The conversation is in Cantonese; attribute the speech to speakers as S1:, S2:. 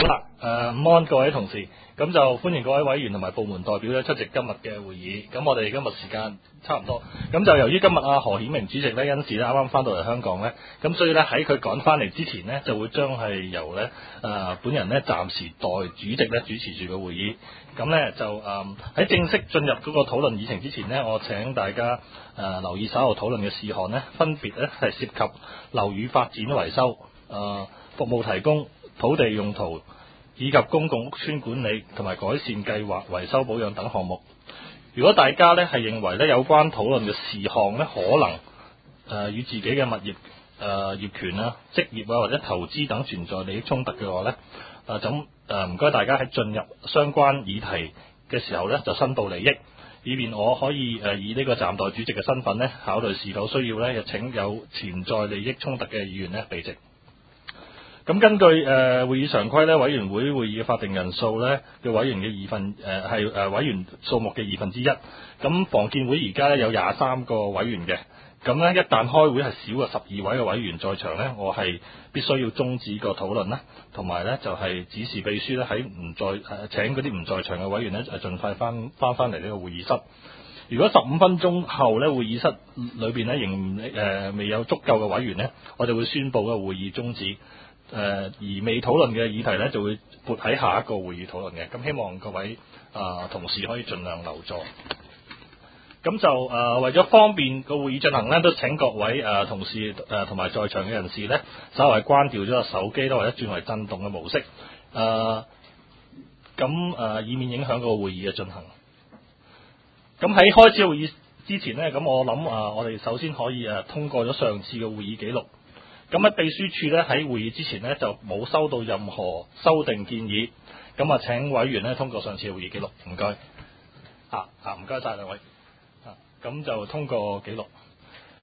S1: 好啦，午安各位同事，咁就歡迎各位委員同埋部門代表咧出席今日嘅會議。咁我哋今日時間差唔多，咁就由於今日何顯明主席咧因事咧啱啱翻到嚟香港咧，咁所以咧喺佢趕翻嚟之前呢，就會將係由咧本人咧暫時代主席咧主持住個會議。咁咧就喺正式進入嗰個討論議程之前呢，我請大家留意稍後討論嘅事項呢，分別咧係涉及樓宇發展維修、服務提供、土地用途以及公共屋邨管理同埋改善計劃、維修保養等項目。如果大家咧係認為咧有關討論嘅事項咧可能與自己嘅物業業權啊、職業啊或者投資等存在利益衝突嘅話咧，咁唔該大家喺進入相關議題嘅時候咧就申報利益，以便我可以以呢個暫代主席嘅身份咧考慮是否需要咧請有潛在利益衝突嘅議員咧避席。咁根據會議常規咧，委員會會議嘅法定人數咧嘅委員嘅係委員數目嘅1/2。咁房建會而家咧有23個委員嘅，咁咧一旦開會係少過12位嘅委員在場咧，我係必須要終止個討論啦，同埋咧就係指示秘書咧喺請嗰啲唔在場嘅委員咧盡快翻嚟呢個會議室。如果15分鐘後咧會議室裏邊咧仍未有足夠嘅委員咧，我就會宣佈個會議終止。而未討論嘅議題咧，就會撥喺下一個會議討論嘅。咁希望各位同事可以盡量留座。咁就為咗方便個會議進行咧，都請各位同事同埋在場嘅人士咧，稍為關掉咗個手機啦，或者轉為震動嘅模式。以免影響個會議嘅進行。咁喺開始會議之前呢，咁我諗我哋首先可以通過咗上次嘅會議記錄。咁喺秘書處咧喺會議之前呢，就冇收到任何修訂建議，咁請委員咧通過上次嘅會議記錄，唔該。唔該晒兩位。咁就通過記錄。